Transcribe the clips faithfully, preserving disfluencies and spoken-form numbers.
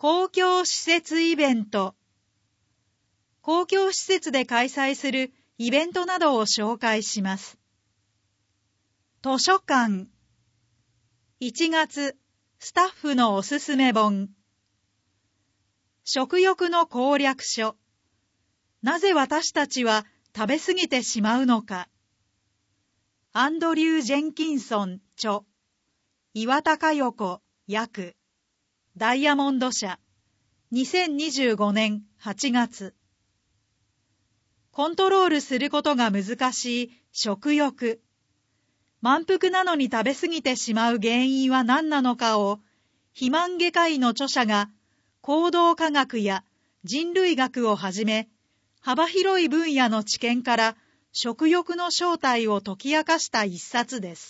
公共施設イベント。公共施設で開催するイベントなどを紹介します。図書館。いちがつ、スタッフのおすすめ本。食欲の攻略書。なぜ私たちは食べ過ぎてしまうのか。アンドリュー・ジェンキンソン著、岩田佳代子訳、ダイヤモンド社、にせんにじゅうごねんはちがつ。コントロールすることが難しい食欲。満腹なのに食べ過ぎてしまう原因は何なのかを、肥満外科医の著者が行動科学や人類学をはじめ、幅広い分野の知見から食欲の正体を解き明かした一冊です。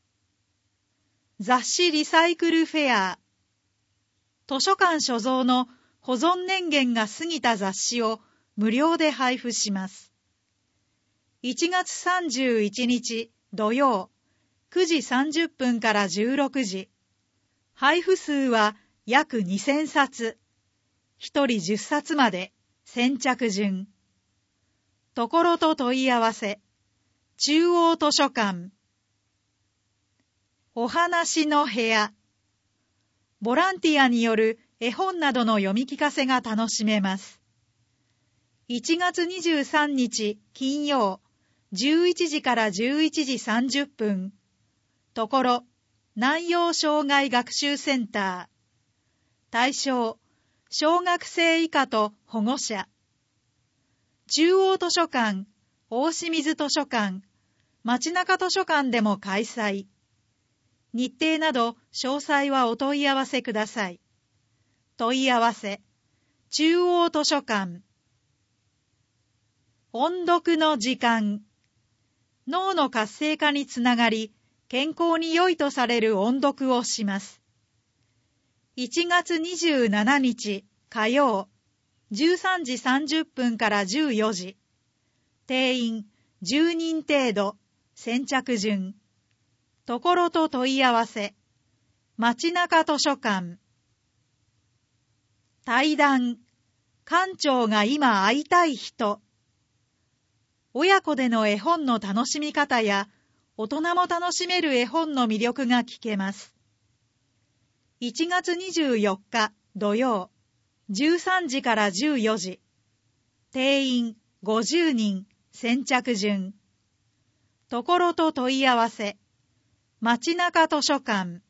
雑誌リサイクルフェア。図書館所蔵の保存年限が過ぎた雑誌を無料で配布します。いちがつさんじゅういちにち土曜くじさんじゅっぷんからじゅうろくじ。配布数は約にせんさつ。ひとりじゅっさつまで先着順。ところと問い合わせ。中央図書館。お話の部屋。ボランティアによる絵本などの読み聞かせが楽しめます。いちがつにじゅうさんにち金曜、じゅういちじからじゅういちじさんじゅっぷん。ところ、南陽障害学習センター。対象、小学生以下と保護者。中央図書館、大清水図書館、街中図書館でも開催。日程など詳細はお問い合わせください。問い合わせ、中央図書館。音読の時間。脳の活性化につながり、健康に良いとされる音読をします。いちがつにじゅうしちにち火曜、じゅうさんじさんじゅっぷんからじゅうよじ。定員じゅうにん程度、先着順。ところと問い合わせ。街中図書館。対談。館長が今会いたい人。親子での絵本の楽しみ方や、大人も楽しめる絵本の魅力が聞けます。いちがつにじゅうよっか土曜、じゅうさんじからじゅうよじ。定員ごじゅうにん、先着順。ところと問い合わせ。街中図書館。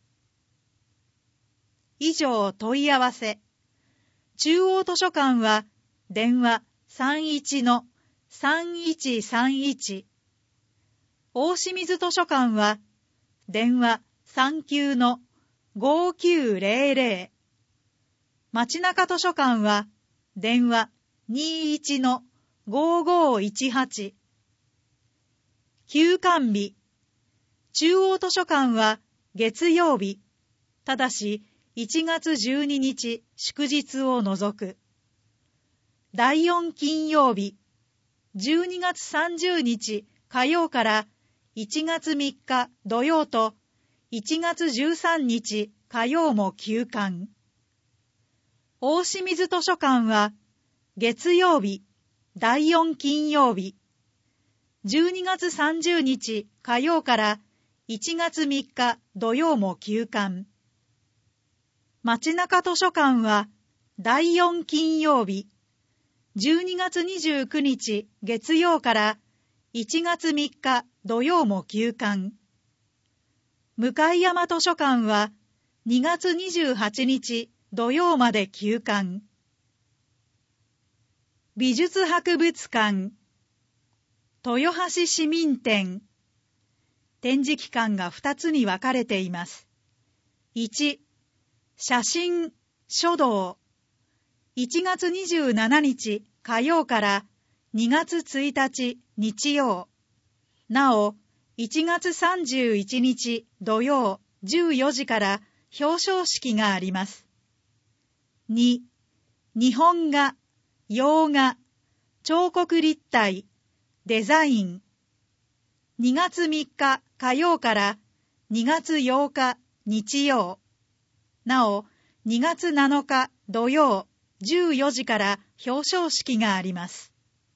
以上問い合わせ。中央図書館は電話 さんいちのさんいちさんいち。大清水図書館は電話 さんきゅうのごきゅうぜろぜろ。街中図書館は電話 にいちのごごいちはち。休館日。中央図書館は月曜日、ただしいちがつじゅうににち祝日を除く。だいよん金曜日、じゅうにがつさんじゅうにち火曜からいちがつみっか土曜といちがつじゅうさんにち火曜も休館。大清水図書館は月曜日、だいよん金曜日、じゅうにがつさんじゅうにち火曜からいちがつみっか土曜も休館。街中図書館はだいよん金曜日、じゅうにがつにじゅうくにち月曜からいちがつみっか土曜も休館。向山図書館はにがつにじゅうはちにち土曜まで休館。美術博物館。豊橋市民展。展示期間がふたつに分かれています。いち、写真、書道。いちがつにじゅうしちにち火曜からにがつついたち日曜。なお、いちがつさんじゅういちにち土曜じゅうよじから表彰式があります。に、日本画、洋画、彫刻立体、デザイン。にがつみっか火曜からにがつようか日曜。なお、にがつなのか土曜じゅうよじから表彰式があります。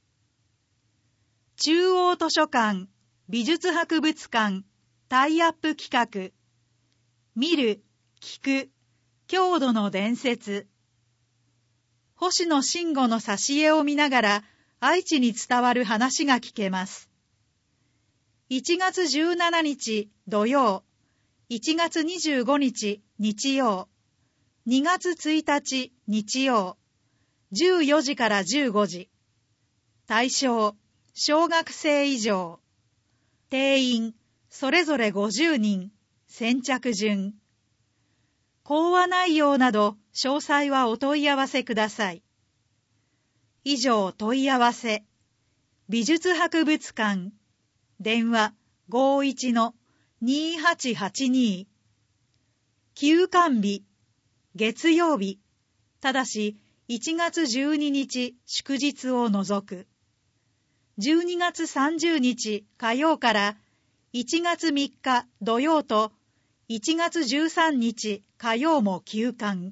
中央図書館美術博物館タイアップ企画、見る、聞く、郷土の伝説。星野慎吾の挿絵を見ながら愛知に伝わる話が聞けます。いちがつじゅうしちにち土曜、いちがつにじゅうごにち日曜、にがつついたち日曜、じゅうよじからじゅうごじ。対象、小学生以上。定員、それぞれごじゅうにん。先着順。講話内容など詳細はお問い合わせください。以上問い合わせ。美術博物館。電話 ごーいちのにーはちはちにー。休館日。月曜日。ただしいちがつじゅうににち祝日を除く。じゅうにがつさんじゅうにち火曜からいちがつみっか土曜といちがつじゅうさんにち火曜も休館。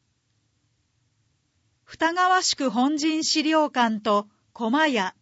二川宿本陣資料館と駒屋。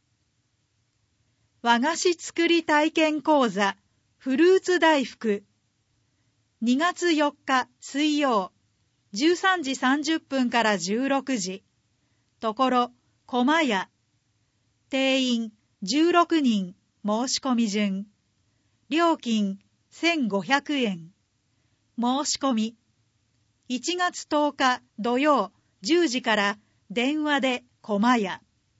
和菓子作り体験講座フルーツ大福。にがつよっか水曜じゅうさんじさんじゅっぷんからじゅうろくじ。ところ駒屋。定員じゅうろくにん。申し込み順。料金せんごひゃくえん。申し込み。いちがつとおか土曜じゅうじから電話で駒屋。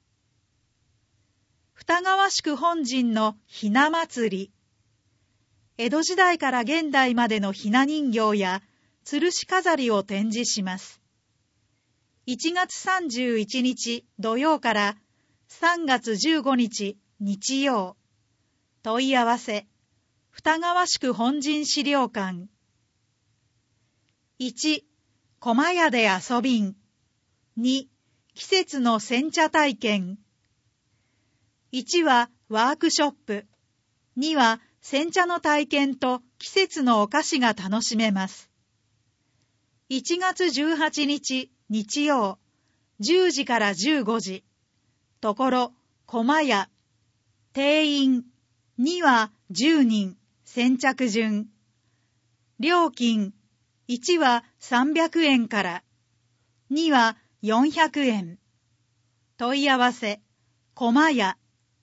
二川宿本陣のひな祭り。江戸時代から現代までのひな人形や吊るし飾りを展示します。いちがつさんじゅういちにち土曜からさんがつじゅうごにち日曜。問い合わせ。二川宿本陣資料館。いち. 駒屋で遊びん。に. 季節の煎茶体験。いちはワークショップ。には煎茶の体験と季節のお菓子が楽しめます。いちがつじゅうはちにち日曜、じゅうじからじゅうごじ。ところ駒屋。定員にはじゅうにん。先着順。料金いちはさんびゃくえんからにはよんひゃくえん。問い合わせ。駒屋。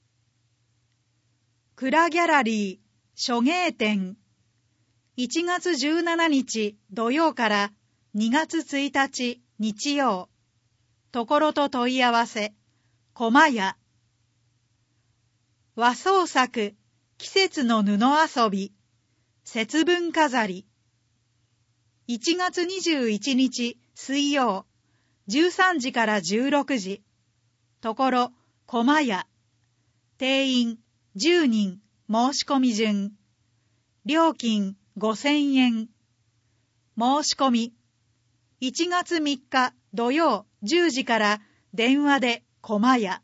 蔵ギャラリー書芸展。いちがつじゅうしちにち土曜からにがつついたち日曜。ところと問い合わせ。駒屋。和装作季節の布遊び。節分飾り。いちがつにじゅういちにち水曜、じゅうさんじからじゅうろくじ。ところ駒屋。定員じゅうにん。申し込み順。料金ごせんえん。申し込み。いちがつみっか土曜じゅうじから電話で駒屋。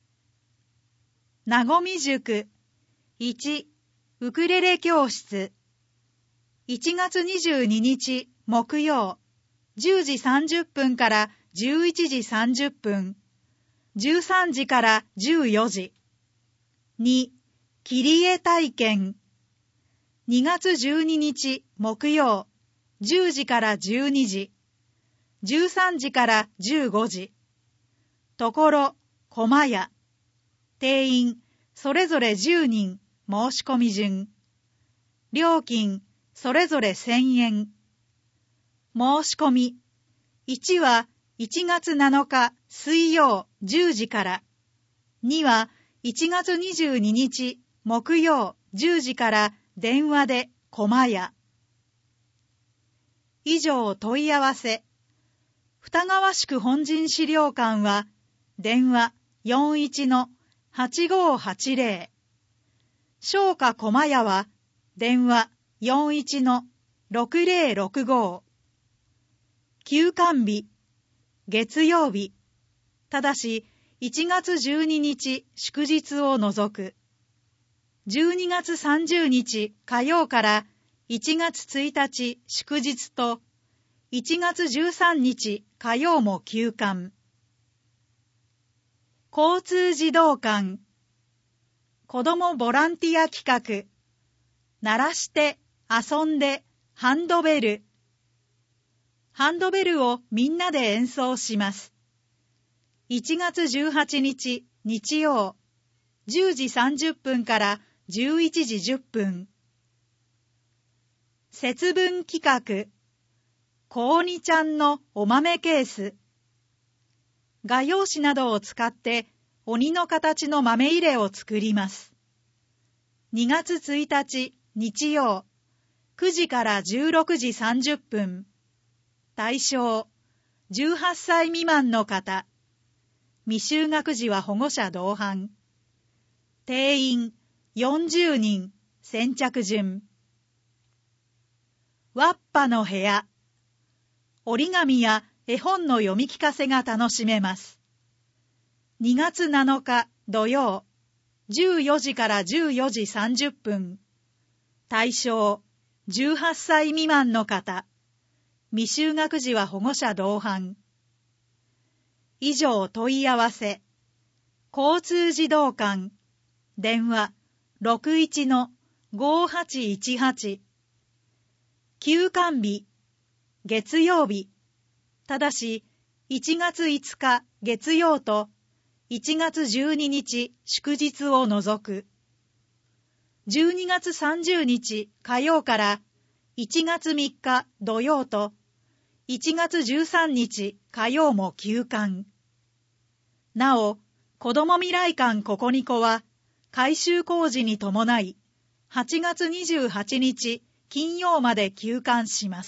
なごみ塾。いち. ウクレレ教室。いちがつにじゅうににち木曜、じゅうじさんじゅっぷんからじゅういちじさんじゅっぷん、じゅうさんじからじゅうよじ。に. 切り絵体験。にがつじゅうににち木曜、じゅうじからじゅうにじ、じゅうさんじからじゅうごじ。ところ駒屋。定員それぞれじゅうにん。申し込み順。料金それぞれせんえん。申し込み。いちはいちがつなのか水曜じゅうじから。にはいちがつにじゅうににち木曜じゅうじから電話で駒屋。以上問い合わせ。二川宿本陣資料館は電話 よんいちのはちごーはちぜろ。商家駒屋は電話 よんいちのろくぜろろくごー。休館日。月曜日。ただしいちがつじゅうににち祝日を除く。じゅうにがつさんじゅうにち火曜からいちがつついたち祝日といちがつじゅうさんにち火曜も休館。交通児童館。子どもボランティア企画。鳴らして遊んでハンドベル。ハンドベルをみんなで演奏します。いちがつじゅうはちにち日曜、じゅうじさんじゅっぷんからじゅういちじじゅっぷん。節分企画。こうにちゃんのお豆ケース。画用紙などを使って鬼の形の豆入れを作ります。にがつついたち日曜、くじからじゅうろくじさんじゅっぷん。対象、じゅうはっさい未満の方。未就学児は保護者同伴。定員よんじゅうにん、先着順。わっぱの部屋。折り紙や絵本の読み聞かせが楽しめます。にがつなのか土曜、じゅうよじからじゅうよじさんじゅっぷん。対象、じゅうはっさい未満の方。未就学児は保護者同伴。以上問い合わせ。交通児童館。電話 ろくいちのごはちいちはち。休館日。月曜日。ただし、いちがついつか月曜といちがつじゅうににち祝日を除く。じゅうにがつさんじゅうにち火曜からいちがつみっか土曜といちがつじゅうさんにち火曜も休館。なお、子ども未来館ここにこは改修工事に伴いはちがつにじゅうはちにち金曜まで休館します。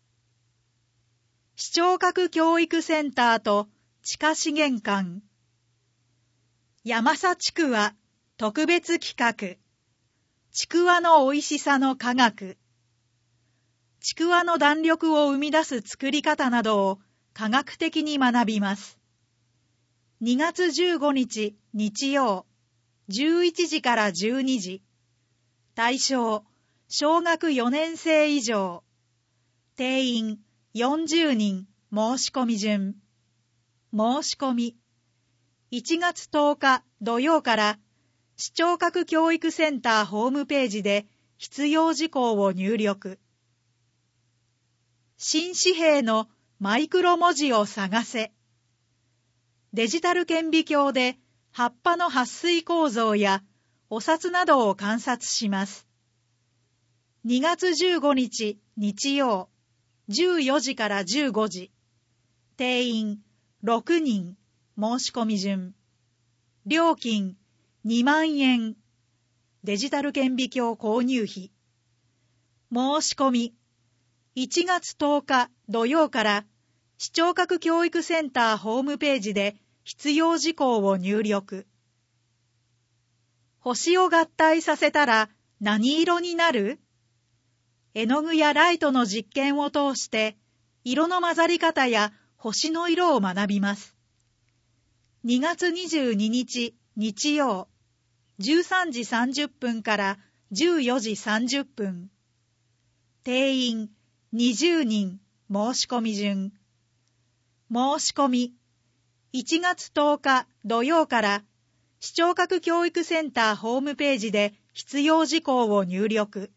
視聴覚教育センターと地下資源館。山佐ちくわ特別企画。ちくわのおいしさの科学。ちくわの弾力を生み出す作り方などを科学的に学びます。にがつじゅうごにち日曜、じゅういちじからじゅうにじ。対象、小学よねんせい以上。定員よんじゅうにん、申し込み順。申し込み。いちがつとおか土曜から視聴覚教育センターホームページで必要事項を入力。新紙幣のマイクロ文字を探せ。デジタル顕微鏡で葉っぱの撥水構造やお札などを観察します。にがつじゅうごにち日曜、じゅうよじからじゅうごじ。定員ろくにん、申し込み順。料金にまんえん。デジタル顕微鏡購入費。申し込み。いちがつとおか土曜から視聴覚教育センターホームページで必要事項を入力。星を合体させたら何色になる？絵の具やライトの実験を通して色の混ざり方や星の色を学びます。にがつにじゅうににち日曜、じゅうさんじさんじゅっぷんからじゅうよじさんじゅっぷん。定員にじゅうにん、申し込み順。申し込み。いちがつとおか土曜から視聴覚教育センターホームページで必要事項を入力。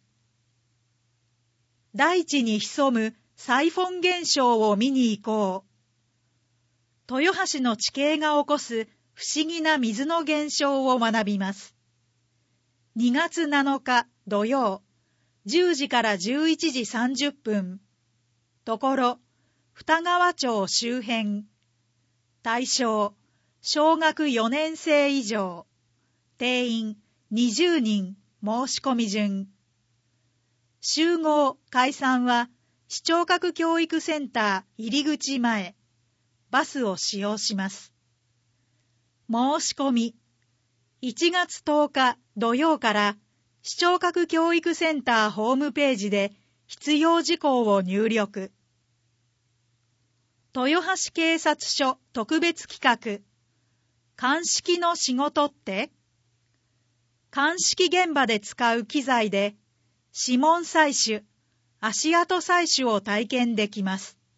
大地に潜むサイフォン現象を見に行こう。豊橋の地形が起こす不思議な水の現象を学びます。にがつなのか土曜、じゅうじからじゅういちじさんじゅっぷん。ところ、二川町周辺。対象、小学よねんせい以上。定員にじゅうにん、申し込み順。集合・解散は視聴覚教育センター入り口前。バスを使用します。申し込み。いちがつとおか土曜から視聴覚教育センターホームページで必要事項を入力。豊橋警察署特別企画。鑑識の仕事って？鑑識現場で使う機材で指紋採取、足跡採取を体験できます。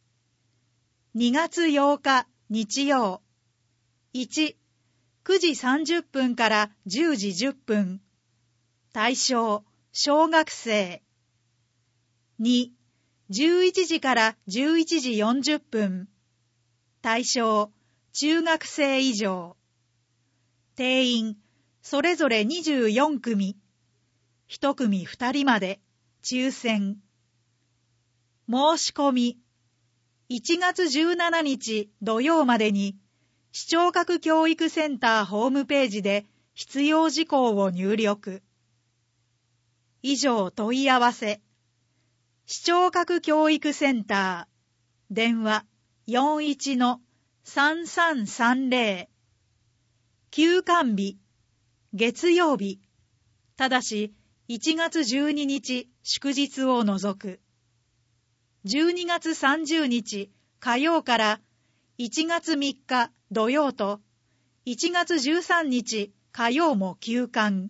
にがつようか日曜。いち、くじさんじゅっぷんからじゅうじじゅっぷん。対象、小学生。に、じゅういちじからじゅういちじよんじゅっぷん。対象、中学生以上。定員、それぞれにじゅうよんくみ。いちくみふたりまで、抽選。申し込み。いちがつじゅうしちにち土曜までに、視聴覚教育センターホームページで必要事項を入力。以上問い合わせ。視聴覚教育センター。電話 よんいちのさんさんさんぜろ。休館日。月曜日。ただし、いちがつじゅうににち祝日を除く。じゅうにがつさんじゅうにち火曜からいちがつみっか土曜といちがつじゅうさんにち火曜も休館。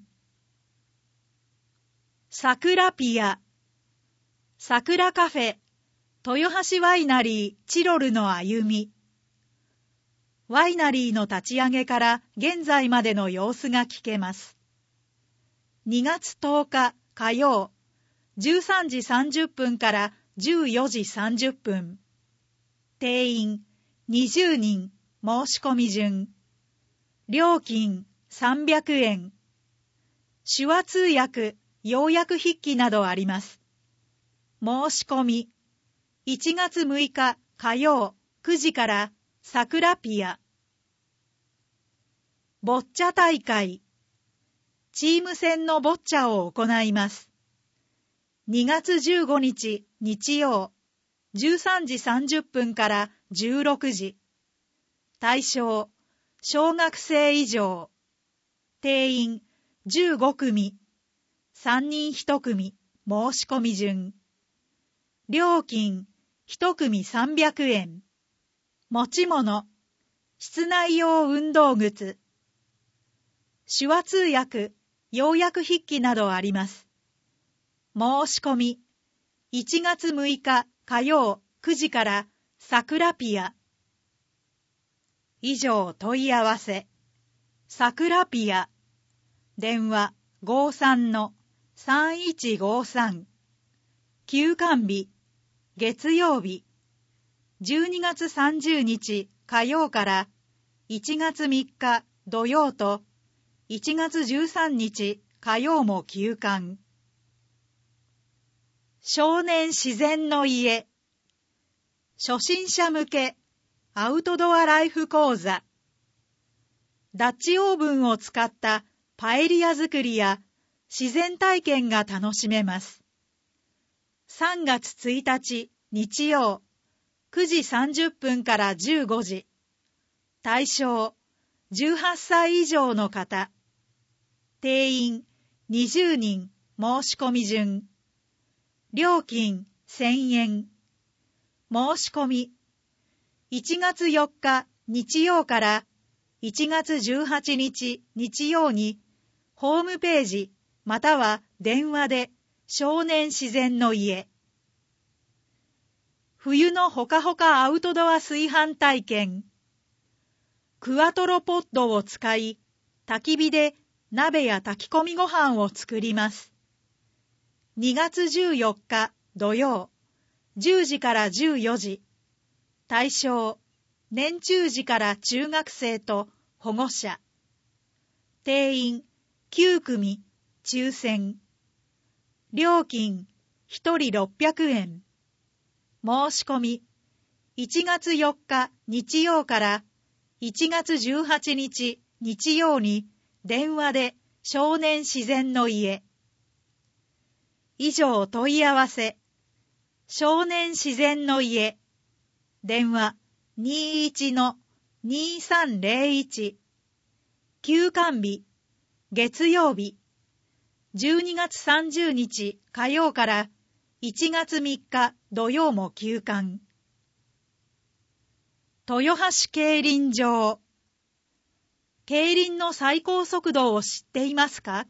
桜ピア、桜カフェ、豊橋ワイナリーチロルの歩み。ワイナリーの立ち上げから現在までの様子が聞けます。にがつとおか火曜、じゅうさんじさんじゅっぷんからじゅうよじさんじゅっぷん。定員にじゅうにん、申し込み順。料金さんびゃくえん。手話通訳、要約筆記などあります。申し込み。いちがつむいか火曜くじから桜ピア。ボッチャ大会。チーム戦のボッチャを行います。にがつじゅうごにち日曜、じゅうさんじさんじゅっぷんからじゅうろくじ。対象、小学生以上。定員じゅうごくみ。さんにんいちくみ、申し込み順。料金いちくみさんびゃくえん。持ち物、室内用運動靴。手話通訳、要約筆記などあります。申し込み。いちがつむいか火曜くじから桜ピア。以上問い合わせ。桜ピア。電話 ごーさんのさんいちごさん。休館日。月曜日。じゅうにがつさんじゅうにち火曜からいちがつみっか土曜といちがつじゅうさんにち火曜も休館。少年自然の家。初心者向けアウトドアライフ講座。ダッチオーブンを使ったパエリア作りや自然体験が楽しめます。さんがつついたち日曜、くじさんじゅっぷんからじゅうごじ。対象、じゅうはっさい以上の方。定員にじゅうにん、申し込み順。料金せんえん。申し込み。いちがつよっか日曜からいちがつじゅうはちにち日曜にホームページまたは電話で少年自然の家。冬のほかほかアウトドア炊飯体験。クワトロポッドを使い焚き火で鍋や炊き込みご飯を作ります。にがつじゅうよっか土曜、じゅうじからじゅうよじ。対象、年中児から中学生と保護者。定員きゅうくみ、抽選。料金ひとりろっぴゃくえん。申し込み。いちがつよっか日曜からいちがつじゅうはちにち日曜に電話で少年自然の家。以上問い合わせ。少年自然の家。電話 にいちのにさんぜろいち。休館日。月曜日。じゅうにがつさんじゅうにち火曜からいちがつみっか土曜も休館。豊橋競輪場。競輪の最高速度を知っていますか？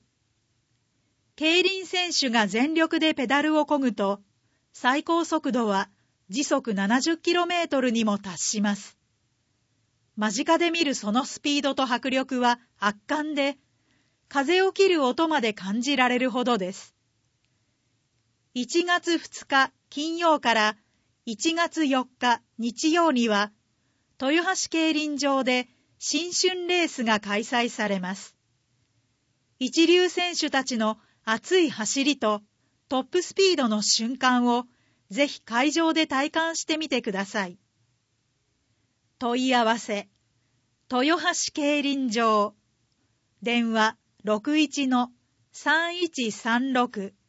競輪選手が全力でペダルを漕ぐと、最高速度は時速 ななじゅっキロメートル にも達します。間近で見るそのスピードと迫力は圧巻で、風を切る音まで感じられるほどです。いちがつふつか金曜からいちがつよっか日曜には、豊橋競輪場で新春レースが開催されます。一流選手たちの熱い走りとトップスピードの瞬間をぜひ会場で体感してみてください。問い合わせ、豊橋競輪場、電話 ろくいちのさんいちさんろく